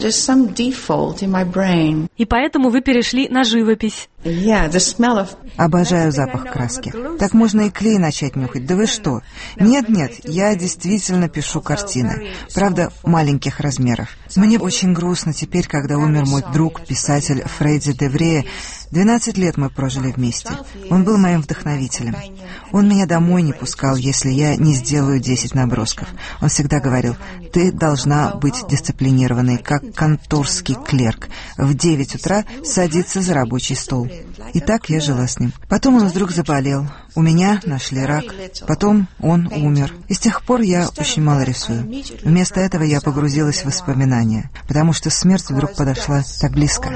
И поэтому вы перешли на живопись. Обожаю запах краски. Так можно и клей начать нюхать. Да вы что? Нет, я действительно пишу картины. Правда, маленьких размеров. Мне очень грустно теперь, когда умер мой друг, писатель Фредди Деврея. 12 лет мы прожили вместе. Он был моим вдохновителем. Он меня домой не пускал, если я не сделаю 10 набросков. Он всегда говорил: ты должна быть дисциплинированной, как конторский клерк. В 9 утра садиться за рабочий стол. И так я жила с ним. Потом он вдруг заболел. У меня нашли рак. Потом он умер. И с тех пор я очень мало рисую. Вместо этого я погрузилась в воспоминания, потому что смерть вдруг подошла так близко.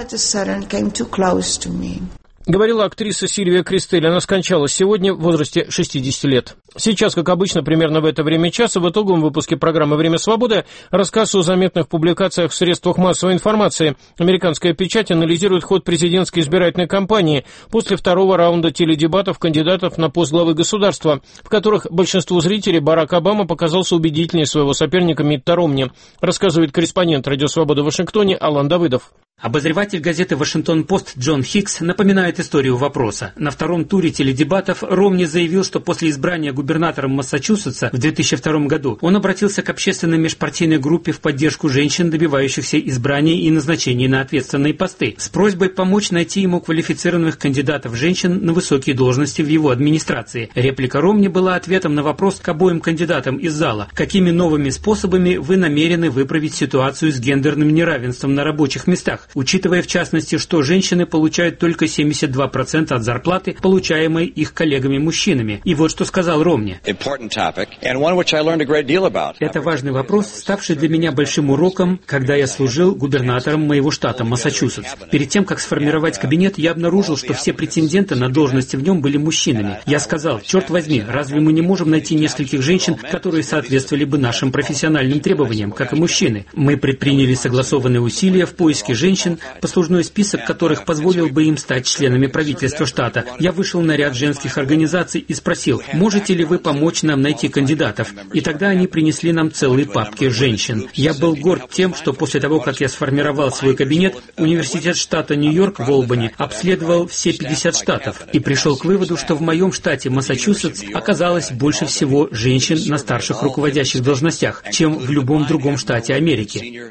Говорила актриса Сильвия Кристель. Она скончалась сегодня в возрасте 60 лет. Сейчас, как обычно, примерно в это время часа в итоговом выпуске программы «Время свободы» рассказ о заметных публикациях в средствах массовой информации. Американская печать анализирует ход президентской избирательной кампании после 2-го раунда теледебатов кандидатов на пост главы государства, в которых большинству зрителей Барак Обама показался убедительнее своего соперника Митта Ромни, рассказывает корреспондент «Радио Свобода» в Вашингтоне Алан Давыдов. Обозреватель газеты «Вашингтон-Пост» Джон Хикс напоминает историю вопроса. На 2-м туре теледебатов Ромни заявил, что после избрания губернатором Массачусетса в 2002 году он обратился к общественной межпартийной группе в поддержку женщин, добивающихся избрания и назначения на ответственные посты, с просьбой помочь найти ему квалифицированных кандидатов женщин на высокие должности в его администрации. Реплика Ромни была ответом на вопрос к обоим кандидатам из зала: какими новыми способами вы намерены выправить ситуацию с гендерным неравенством на рабочих местах, учитывая в частности, что женщины получают только 72% от зарплаты, получаемой их коллегами-мужчинами. И вот что сказал Ромни. Это важный вопрос, ставший для меня большим уроком, когда я служил губернатором моего штата Массачусетс. Перед тем, как сформировать кабинет, я обнаружил, что все претенденты на должности в нем были мужчинами. Я сказал: черт возьми, разве мы не можем найти нескольких женщин, которые соответствовали бы нашим профессиональным требованиям, как и мужчины? Мы предприняли согласованные усилия в поиске женщин, послужной список которых позволил бы им стать членами правительства штата. Я вышел на ряд женских организаций и спросил: можете ли ли вы помочь нам найти кандидатов? И тогда они принесли нам целые папки женщин. Я был горд тем, что после того, как я сформировал свой кабинет, университет штата Нью-Йорк в Олбани обследовал все 50 штатов и пришел к выводу, что в моем штате Массачусетс оказалось больше всего женщин на старших руководящих должностях, чем в любом другом штате Америки.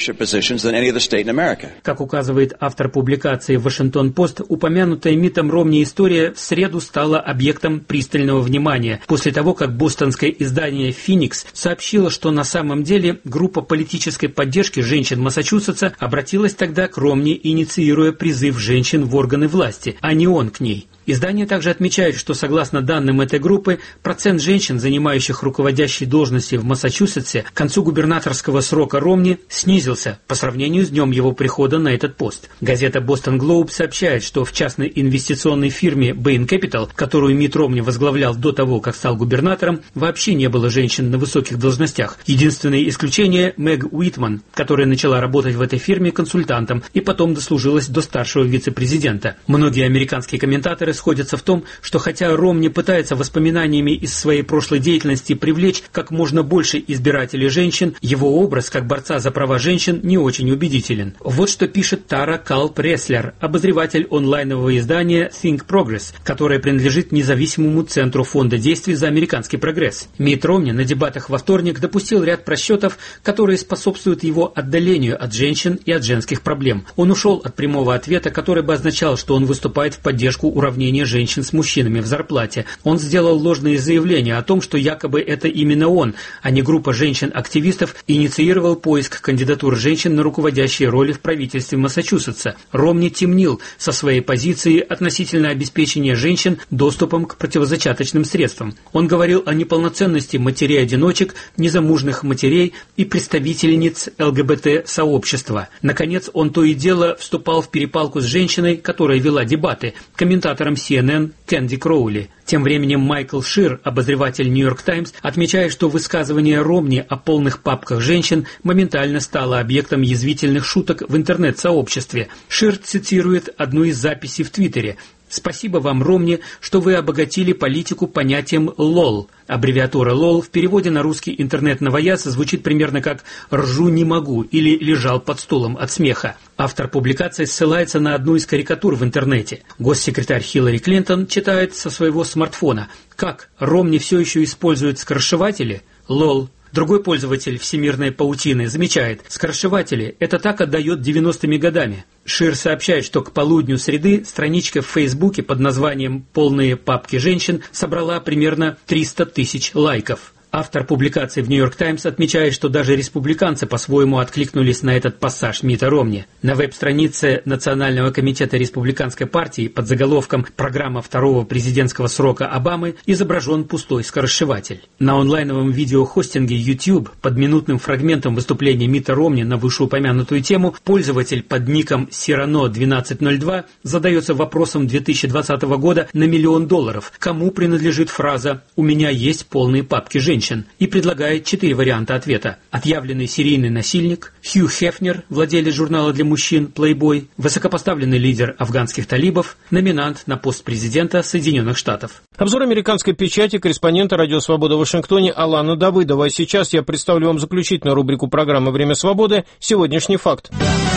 Как указывает автор публикации «Вашингтон-Пост», упомянутая Миттом Ромни история в среду стала объектом пристального внимания после того, как бостонское издание «Феникс» сообщило, что на самом деле группа политической поддержки женщин Массачусетса обратилась тогда к Ромни, инициируя призыв женщин в органы власти, а не он к ней. Издание также отмечает, что согласно данным этой группы, процент женщин, занимающих руководящие должности в Массачусетсе, к концу губернаторского срока Ромни снизился по сравнению с днем его прихода на этот пост. Газета «Бостон Глоуб» сообщает, что в частной инвестиционной фирме Bain Capital, которую Митт Ромни возглавлял до того, как стал губернатором, вообще не было женщин на высоких должностях. Единственное исключение – Мэг Уитман, которая начала работать в этой фирме консультантом и потом дослужилась до старшего вице-президента. Многие американские комментаторы сходятся в том, что хотя Ромни пытается воспоминаниями из своей прошлой деятельности привлечь как можно больше избирателей женщин, его образ как борца за права женщин не очень убедителен. Вот что пишет Тара Калп-Реслер, обозреватель онлайнового издания Think Progress, которое принадлежит независимому центру фонда действий за американский прогресс. Митт Ромни на дебатах во вторник допустил ряд просчетов, которые способствуют его отдалению от женщин и от женских проблем. Он ушел от прямого ответа, который бы означал, что он выступает в поддержку уравнения женщин с мужчинами в зарплате. Он сделал ложные заявления о том, что якобы это именно он, а не группа женщин-активистов, инициировал поиск кандидатур женщин на руководящие роли в правительстве Массачусетса. Ромни темнил со своей позиции относительно обеспечения женщин доступом к противозачаточным средствам. Он говорил о неполноценности матерей-одиночек, незамужних матерей и представительниц ЛГБТ-сообщества. Наконец, он то и дело вступал в перепалку с женщиной, которая вела дебаты, комментатором CNN Кэнди Кроули. Тем временем Майкл Шир, обозреватель «Нью-Йорк Таймс», отмечает, что высказывание Ромни о полных папках женщин моментально стало объектом язвительных шуток в интернет-сообществе. Шир цитирует одну из записей в Твиттере. «Спасибо вам, Ромни, что вы обогатили политику понятием «лол». Аббревиатура «лол» в переводе на русский интернет-новояз звучит примерно как «ржу не могу» или «лежал под стулом от смеха». Автор публикации ссылается на одну из карикатур в интернете. Госсекретарь Хиллари Клинтон читает со своего смартфона: «Как, Ромни все еще использует скоршеватели? Лол». Другой пользователь всемирной паутины замечает: скоршеватели – это так отдает 90-ми годами. Шир сообщает, что к полудню среды страничка в Фейсбуке под названием «Полные папки женщин» собрала примерно 300 тысяч лайков. Автор публикации в «Нью-Йорк Таймс» отмечает, что даже республиканцы по-своему откликнулись на этот пассаж Митта Ромни. На веб-странице Национального комитета республиканской партии под заголовком «Программа второго президентского срока Обамы» изображен пустой скоросшиватель. На онлайновом видеохостинге YouTube под минутным фрагментом выступления Митта Ромни на вышеупомянутую тему пользователь под ником Cyrano1202 задается вопросом 2020 года на $1 миллион. Кому принадлежит фраза «У меня есть полные папки женщин?» и предлагает 4 варианта ответа. Отъявленный серийный насильник, Хью Хефнер, владелец журнала для мужчин Playboy, высокопоставленный лидер афганских талибов, номинант на пост президента Соединенных Штатов. Обзор американской печати корреспондента «Радио Свобода» в Вашингтоне Алана Давыдова. Сейчас я представлю вам заключительную рубрику программы «Время свободы. Сегодняшний факт».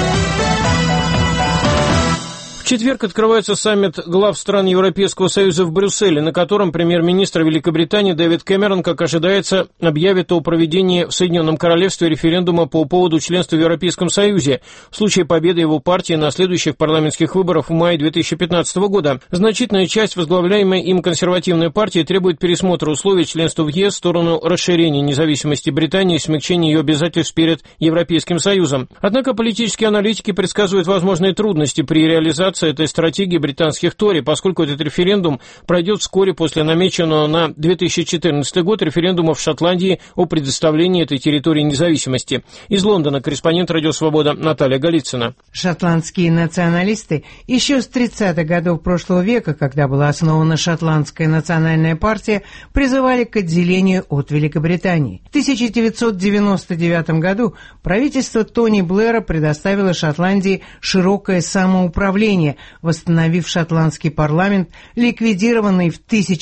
В четверг открывается саммит глав стран Европейского Союза в Брюсселе, на котором премьер-министр Великобритании Дэвид Кэмерон, как ожидается, объявит о проведении в Соединенном Королевстве референдума по поводу членства в Европейском Союзе в случае победы его партии на следующих парламентских выборах в мае 2015 года. Значительная часть возглавляемой им консервативной партии требует пересмотра условий членства в ЕС в сторону расширения независимости Британии и смягчения ее обязательств перед Европейским Союзом. Однако политические аналитики предсказывают возможные трудности при реализации этой стратегии британских Тори, поскольку этот референдум пройдет вскоре после намеченного на 2014 год референдума в Шотландии о предоставлении этой территории независимости. Из Лондона корреспондент «Радио Свобода» Наталья Голицына. Шотландские националисты еще с 30-х годов прошлого века, когда была основана Шотландская национальная партия, призывали к отделению от Великобритании. В 1999 году правительство Тони Блэра предоставило Шотландии широкое самоуправление, восстановив шотландский парламент, ликвидированный в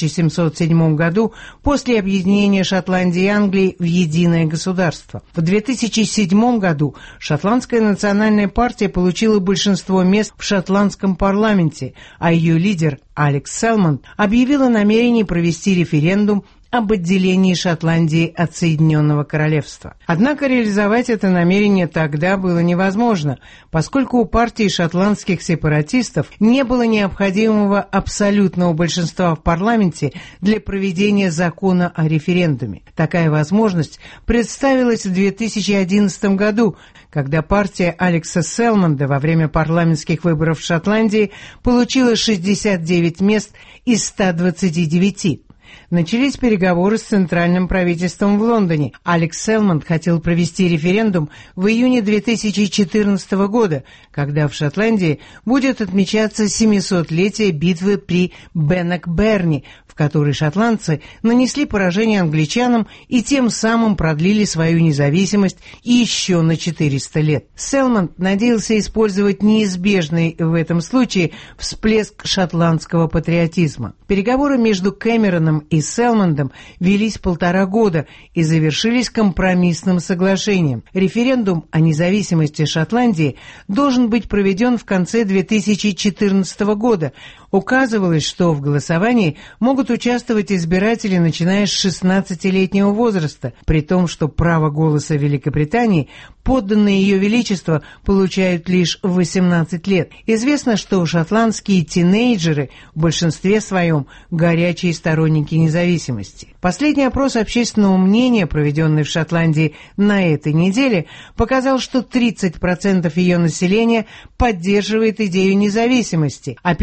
1707 году после объединения Шотландии и Англии в единое государство. В 2007 году Шотландская национальная партия получила большинство мест в шотландском парламенте, а ее лидер Алекс Салмонд объявил о намерении провести референдум об отделении Шотландии от Соединенного Королевства. Однако реализовать это намерение тогда было невозможно, поскольку у партии шотландских сепаратистов не было необходимого абсолютного большинства в парламенте для проведения закона о референдуме. Такая возможность представилась в 2011 году, когда партия Алекса Салмонда во время парламентских выборов в Шотландии получила 69 мест из 129. Начались переговоры с центральным правительством в Лондоне. Алекс Салмонд хотел провести референдум в июне 2014 года, когда в Шотландии будет отмечаться 700-летие битвы при Беннокберне, в которой шотландцы нанесли поражение англичанам и тем самым продлили свою независимость еще на 400 лет. Салмонд надеялся использовать неизбежный в этом случае всплеск шотландского патриотизма. Переговоры между Кэмероном и Салмондом велись 1,5 года и завершились компромиссным соглашением. Референдум о независимости Шотландии должен быть проведен в конце 2014 года. Указывалось, что в голосовании могут участвовать избиратели, начиная с 16-летнего возраста, при том, что право голоса в Великобритании подданные Ее Величества получают лишь в 18 лет. Известно, что шотландские тинейджеры в большинстве своем горячие сторонники независимости. Последний опрос общественного мнения, проведенный в Шотландии на этой неделе, показал, что 30% ее населения поддерживает идею независимости, а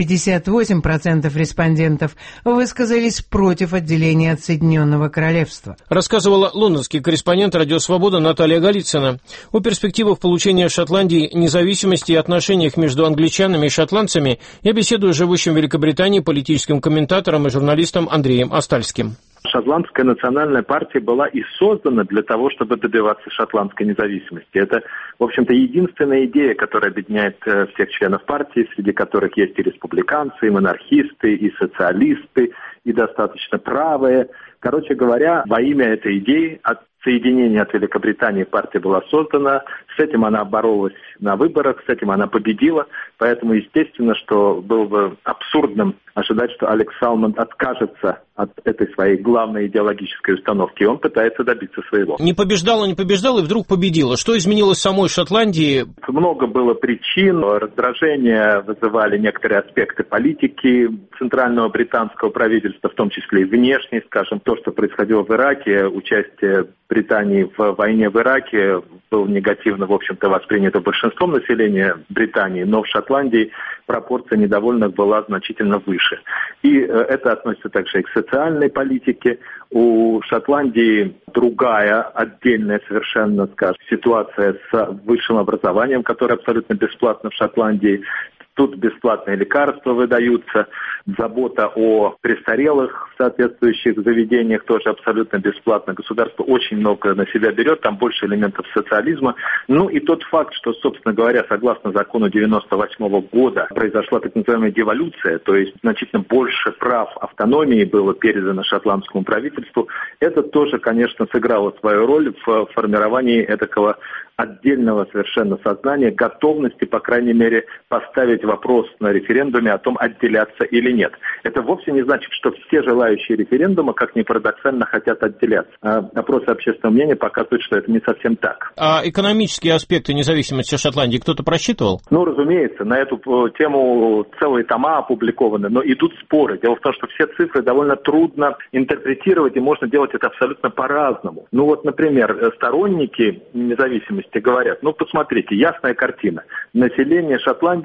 58% респондентов высказались против отделения от Соединенного Королевства. Рассказывала лондонский корреспондент «Радио Свобода» Наталья Голицына. О перспективах получения Шотландии независимости и отношениях между англичанами и шотландцами я беседую с живущим в Великобритании политическим комментатором и журналистом Андреем Остальским. Шотландская национальная партия была и создана для того, чтобы добиваться шотландской независимости. Это, в общем-то, единственная идея, которая объединяет всех членов партии, среди которых есть и республиканцы, и монархисты, и социалисты, и достаточно правые. Короче говоря, во имя этой идеи от соединения от Великобритании партия была создана. С этим она боролась на выборах, с этим она победила. Поэтому, естественно, что было бы абсурдным ожидать, что Алекс Салмонд откажется от этой своей главной идеологической установки. И он пытается добиться своего. Не побеждала, и вдруг победила. Что изменилось в самой Шотландии? Много было причин. Раздражение вызывали некоторые аспекты политики центрального британского правительства, в том числе и внешней, скажем, то, что происходило в Ираке, участие Британии в войне в Ираке было негативно, в общем-то, воспринято большинством населения Британии, но в Шотландии пропорция недовольных была значительно выше. И это относится также и к социальной политике. У Шотландии другая, отдельная совершенно, скажем, ситуация с высшим образованием, которое абсолютно бесплатно в Шотландии. Тут бесплатные лекарства выдаются, забота о престарелых в соответствующих заведениях тоже абсолютно бесплатно. Государство очень много на себя берет, там больше элементов социализма. Ну и тот факт, что, собственно говоря, согласно закону 98 года произошла так называемая деволюция, то есть значительно больше прав автономии было передано шотландскому правительству, это тоже, конечно, сыграло свою роль в формировании этакого отдельного совершенно сознания, готовности, по крайней мере, поставить вопрос на референдуме о том, отделяться или нет. Это вовсе не значит, что все желающие референдума, как ни парадоксально, хотят отделяться. Опросы общественного мнения показывают, что это не совсем так. А экономические аспекты независимости Шотландии кто-то просчитывал? Ну, разумеется, на эту тему целые тома опубликованы, но идут споры. Дело в том, что все цифры довольно трудно интерпретировать, и можно делать это абсолютно по-разному. Ну вот, например, сторонники независимости говорят, ну, посмотрите, ясная картина. Население Шотландии составляет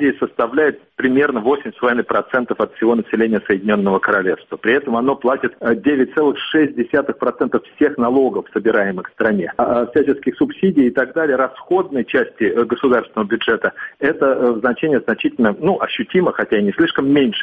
составляет примерно 8,5% от всего населения Соединенного Королевства. При этом оно платит 9,6% всех налогов, собираемых в стране. А всяческих субсидий и так далее, расходной части государственного бюджета, это значение значительно, ощутимо, хотя и не слишком, меньше,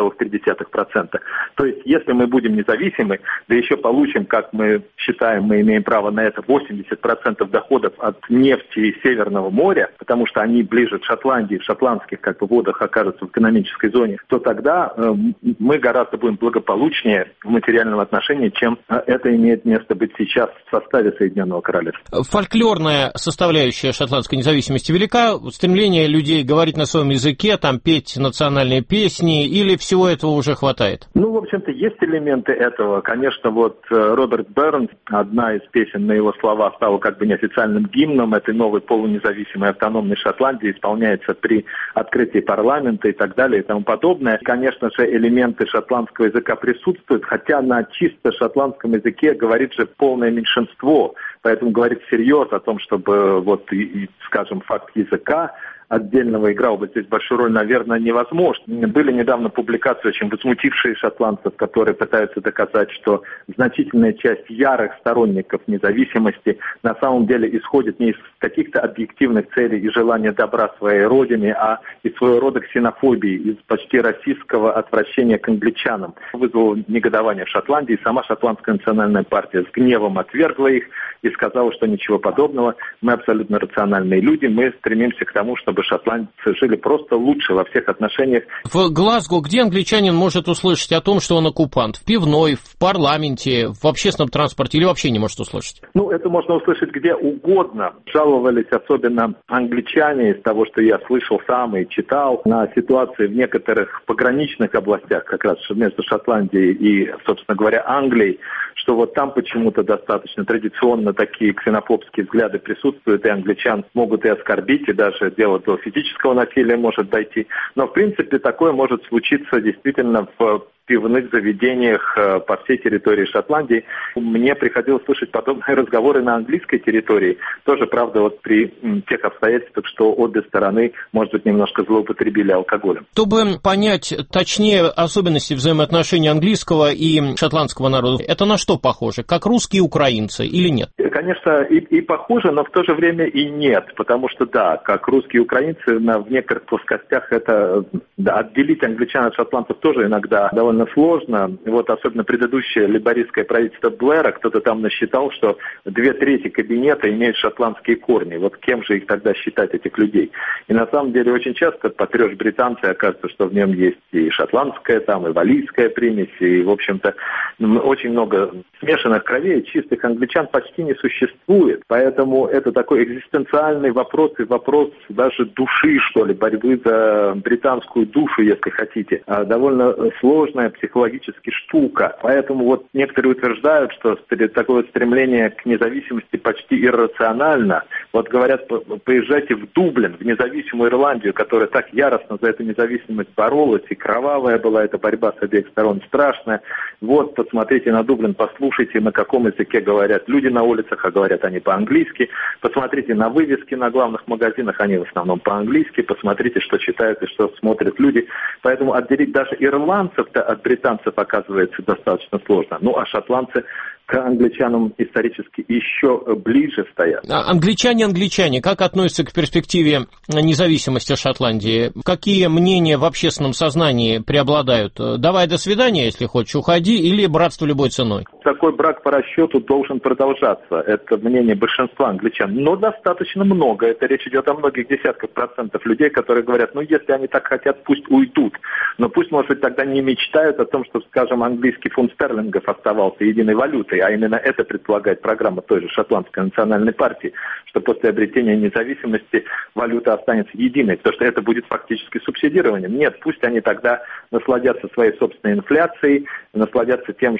9,3%. То есть, если мы будем независимы, да еще получим, как мы считаем, мы имеем право на это, 80% доходов от нефти и Северного моря, потому что они ближе к Шотландии, в шотландских водах окажутся в экономической зоне, то тогда мы гораздо будем благополучнее в материальном отношении, чем это имеет место быть сейчас в составе Соединенного Королевства. Фольклорная составляющая шотландской независимости велика, стремление людей говорить на своем языке, петь национальные песни, или всего этого уже хватает? В общем-то, есть элементы этого. Конечно, Роберт Бернс, одна из песен на его слова стала как бы неофициальным гимном этой новой полунезависимой автономной Шотландии, исполняется при открытии парламента и так далее и тому подобное. Конечно же, элементы шотландского языка присутствуют, хотя на чисто шотландском языке говорит же полное меньшинство. Поэтому говорить всерьез о том, чтобы скажем, факт языка отдельного играл бы здесь большую роль, наверное, невозможно. Были недавно публикации, очень возмутившие шотландцев, которые пытаются доказать, что значительная часть ярых сторонников независимости на самом деле исходит не из каких-то объективных целей и желания добра своей родине, а из своего рода ксенофобии, из почти расистского отвращения к англичанам. Вызвало негодование в Шотландии. Сама Шотландская национальная партия с гневом отвергла их и сказала, что ничего подобного. Мы абсолютно рациональные люди, мы стремимся к тому, чтобы шотландцы жили просто лучше во всех отношениях. В Глазго где англичанин может услышать о том, что он оккупант? В пивной, в парламенте, в общественном транспорте или вообще не может услышать? Это можно услышать где угодно. Жаловались особенно англичане, из того, что я слышал сам и читал, на ситуации в некоторых пограничных областях, как раз между Шотландией и, собственно говоря, Англией, что там почему-то достаточно традиционно такие ксенофобские взгляды присутствуют, и англичан могут и оскорбить, и даже делать до физического насилия может дойти. Но, в принципе, такое может случиться действительно в пивных заведениях по всей территории Шотландии. Мне приходилось слышать подобные разговоры на английской территории. Тоже, правда, при тех обстоятельствах, что обе стороны, может быть, немножко злоупотребили алкоголем. Чтобы понять точнее особенности взаимоотношений английского и шотландского народа, это на что похоже? Как русские и украинцы или нет? Конечно, и похоже, но в то же время и нет. Потому что, да, как русские и украинцы, в некоторых плоскостях это отделить англичан от шотландцев тоже иногда довольно сложно. Особенно предыдущее лейбористское правительство Блэра, кто-то там насчитал, что 2/3 кабинета имеют шотландские корни. Кем же их тогда считать, этих людей? И на самом деле очень часто потрешь британца, и окажется, что в нем есть и шотландская, и валлийская примесь, и, в общем-то, очень много смешанных кровей, чистых англичан почти не существует. Поэтому это такой экзистенциальный вопрос, и вопрос даже души, что ли, борьбы за британскую душу, если хотите. Довольно сложная психологически штука. Поэтому некоторые утверждают, что такое стремление к независимости почти иррационально. Говорят, поезжайте в Дублин, в независимую Ирландию, которая так яростно за эту независимость боролась, и кровавая была эта борьба с обеих сторон, страшная. Посмотрите на Дублин, послушайте, на каком языке говорят люди на улицах, а говорят они по-английски. Посмотрите на вывески на главных магазинах, они в основном по-английски. Посмотрите, что читают и что смотрят люди. Поэтому отделить даже ирландцев-то от британцев оказывается достаточно сложно. А шотландцы к англичанам исторически еще ближе стоят. Англичане, как относятся к перспективе независимости Шотландии? Какие мнения в общественном сознании преобладают? Давай до свидания, если хочешь, уходи, или братство любой ценой? Такой брак по расчету должен продолжаться. Это мнение большинства англичан. Но достаточно много. Это речь идет о многих десятках процентов людей, которые говорят, если они так хотят, пусть уйдут. Но пусть, может быть, тогда не мечтают о том, что, скажем, английский фунт стерлингов оставался единой валютой, а именно это предполагает программа той же шотландской национальной партии, что после обретения независимости валюта останется единой, потому что это будет фактически субсидированием. Нет, пусть они тогда насладятся своей собственной инфляцией, насладятся тем,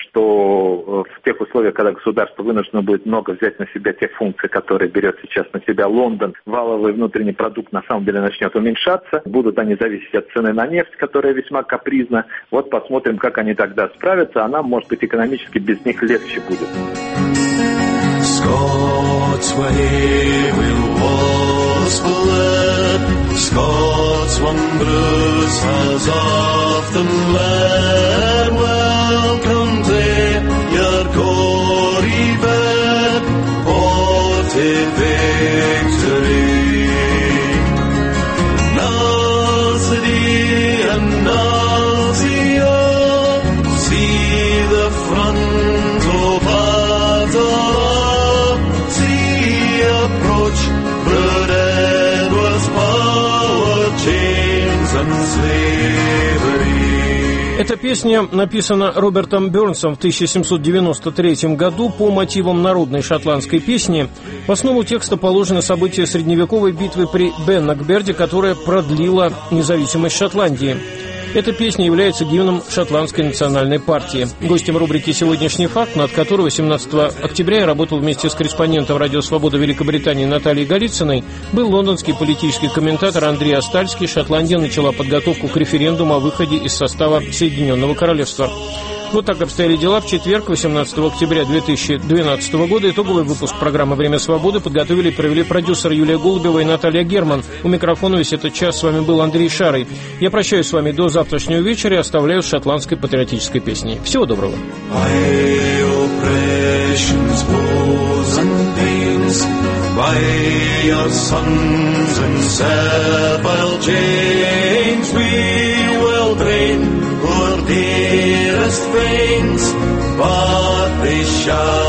что в тех условиях, когда государство вынуждено будет много взять на себя тех функций, которые берет сейчас на себя Лондон, валовый внутренний продукт на самом деле начнет уменьшаться, будут они зависеть от цены на нефть, которая весьма капризна. Посмотрим, как они тогда справятся, а нам, может быть, экономически без них легче будет. Scots were here with wars blood, Scots one brew has often led. Welcome to your gory bed, ported victory. Nazi and Nazia, see the front of Adara, see approach Red Edward's power, chains and slavery. Эта песня написана Робертом Бёрнсом в 1793 году по мотивам народной шотландской песни. В основу текста положено событие средневековой битвы при Беннокберде, которая продлила независимость Шотландии. Эта песня является гимном Шотландской национальной партии. Гостем рубрики «Сегодняшний факт», над которой 17 октября я работал вместе с корреспондентом «Радио Свобода» Великобритании Натальей Голицыной, был лондонский политический комментатор Андрей Астальский. Шотландия начала подготовку к референдуму о выходе из состава Соединенного Королевства. Вот так обстояли дела в четверг, 18 октября 2012 года. Итоговый выпуск программы «Время свободы» подготовили и провели продюсер Юлия Голубева и Наталья Герман. У микрофона весь этот час с вами был Андрей Шарый. Я прощаюсь с вами до завтрашнего вечера и оставляю с шотландской патриотической песней. Всего доброго. Dearest friends, but they shall